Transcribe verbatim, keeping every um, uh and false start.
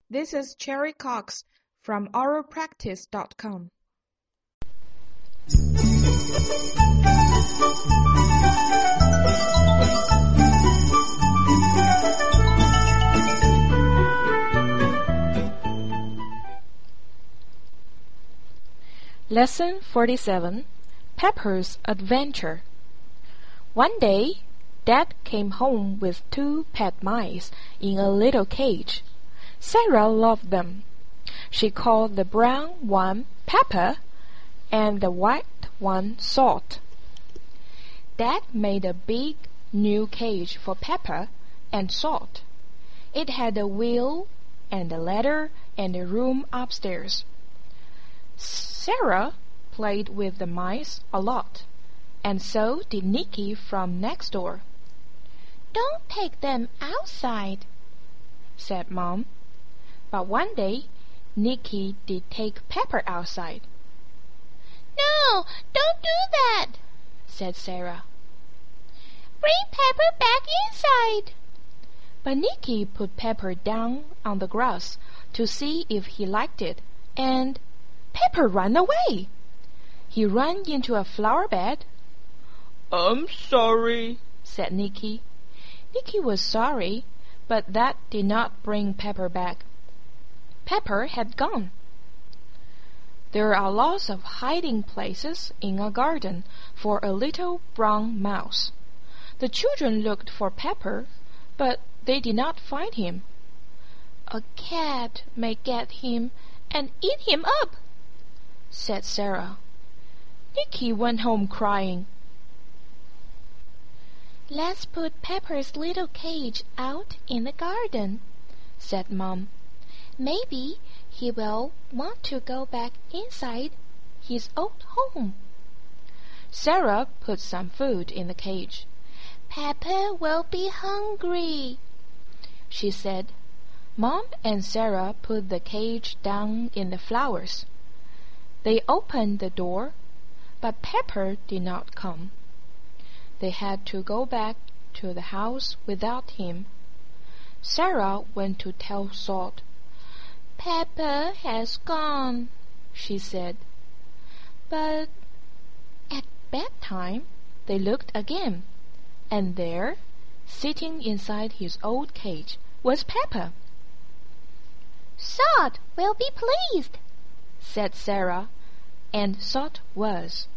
This is Cherry Cox from oral practice dot com. Lesson forty-seven, Pepper's Adventure. One day, Dad came home with two pet mice in a little cage. Sarah loved them. She called the brown one Pepper and the white one Salt. Dad made a big new cage for Pepper and Salt. It had a wheel and a ladder and a room upstairs. Sarah played with the mice a lot, and so did Nicky from next door. "Don't take them outside," said Mom. But one day, Nicky did take Pepper outside. "No, don't do that," said Sarah. "Bring Pepper back inside." But Nicky put Pepper down on the grass to see if he liked it, and Pepper ran away. He ran into a flower bed. "I'm sorry," said Nicky. Nicky was sorry, but that did not bring Pepper back. Pepper had gone. There are lots of hiding places in a garden for a little brown mouse. The children looked for Pepper, but they did not find him. "A cat may get him and eat him up," said Sarah. Nicky went home crying. "Let's put Pepper's little cage out in the garden," said Mom. "Maybe he will want to go back inside his old home." Sarah put some food in the cage. "Pepper will be hungry," she said. Mom and Sarah put the cage down in the flowers. They opened the door, but Pepper did not come. They had to go back to the house without him. Sarah went to tell Salt. "Pepper has gone," she said. But at bedtime they looked again, and there, sitting inside his old cage, was Pepper. "Salt will be pleased," said Sarah, and Salt was.